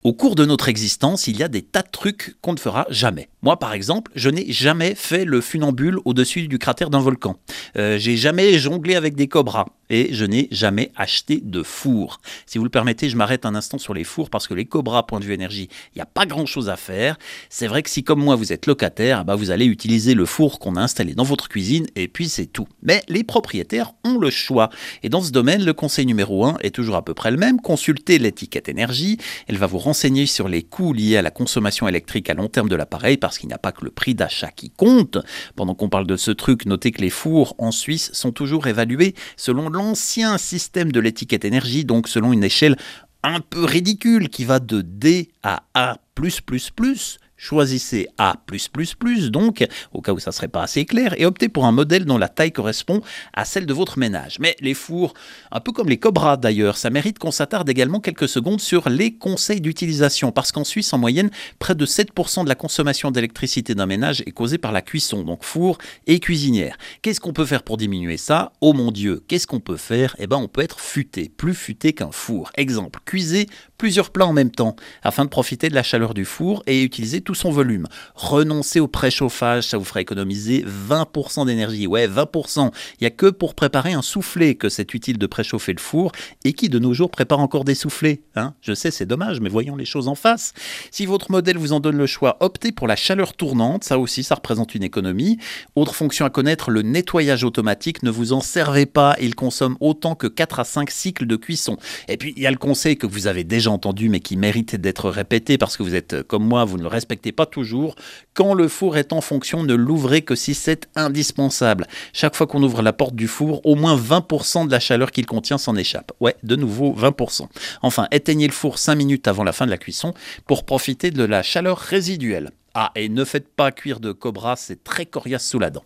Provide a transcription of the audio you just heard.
Au cours de notre existence, il y a des tas de trucs qu'on ne fera jamais. Moi, par exemple, je n'ai jamais fait le funambule au-dessus du cratère d'un volcan. J'ai jamais jonglé avec des cobras. Et je n'ai jamais acheté de four. Si vous le permettez, je m'arrête un instant sur les fours parce que les cobras, point de vue énergie, il n'y a pas grand-chose à faire. C'est vrai que si, comme moi, vous êtes locataire, vous allez utiliser le four qu'on a installé dans votre cuisine et puis c'est tout. Mais les propriétaires ont le choix. Et dans ce domaine, le conseil numéro 1 est toujours à peu près le même. Consultez l'étiquette énergie. Elle va vous renseigner sur les coûts liés à la consommation électrique à long terme de l'appareil parce qu'il n'y a pas que le prix d'achat qui compte. Pendant qu'on parle de ce truc, notez que les fours en Suisse sont toujours évalués selon l'ancien système de l'étiquette énergie, donc selon une échelle un peu ridicule qui va de D à A+++. Choisissez A+++, donc, au cas où ça ne serait pas assez clair, et optez pour un modèle dont la taille correspond à celle de votre ménage. Mais les fours, un peu comme les cobras d'ailleurs, ça mérite qu'on s'attarde également quelques secondes sur les conseils d'utilisation, parce qu'en Suisse, en moyenne, près de 7% de la consommation d'électricité d'un ménage est causée par la cuisson, donc four et cuisinière. Qu'est-ce qu'on peut faire pour diminuer ça ? Oh mon Dieu, qu'est-ce qu'on peut faire ? On peut être futé, plus futé qu'un four. Exemple, cuisez plusieurs plats en même temps, afin de profiter de la chaleur du four et utiliser tout son volume. Renoncez au préchauffage, ça vous fera économiser 20% d'énergie. Ouais, 20%. Il n'y a que pour préparer un soufflé que c'est utile de préchauffer le four. Et qui de nos jours prépare encore des soufflés, hein ? Je sais, c'est dommage, mais voyons les choses en face. Si votre modèle vous en donne le choix, optez pour la chaleur tournante. Ça aussi, ça représente une économie. Autre fonction à connaître, le nettoyage automatique. Ne vous en servez pas. Il consomme autant que 4 à 5 cycles de cuisson. Et puis, il y a le conseil que vous avez déjà entendu, mais qui mérite d'être répété parce que vous êtes comme moi, vous ne le respectez pas toujours. Quand le four est en fonction, ne l'ouvrez que si c'est indispensable. Chaque fois qu'on ouvre la porte du four, au moins 20% de la chaleur qu'il contient s'en échappe. Ouais, de nouveau 20%. Enfin, éteignez le four 5 minutes avant la fin de la cuisson pour profiter de la chaleur résiduelle. Ah, et ne faites pas cuire de cobra, c'est très coriace sous la dent.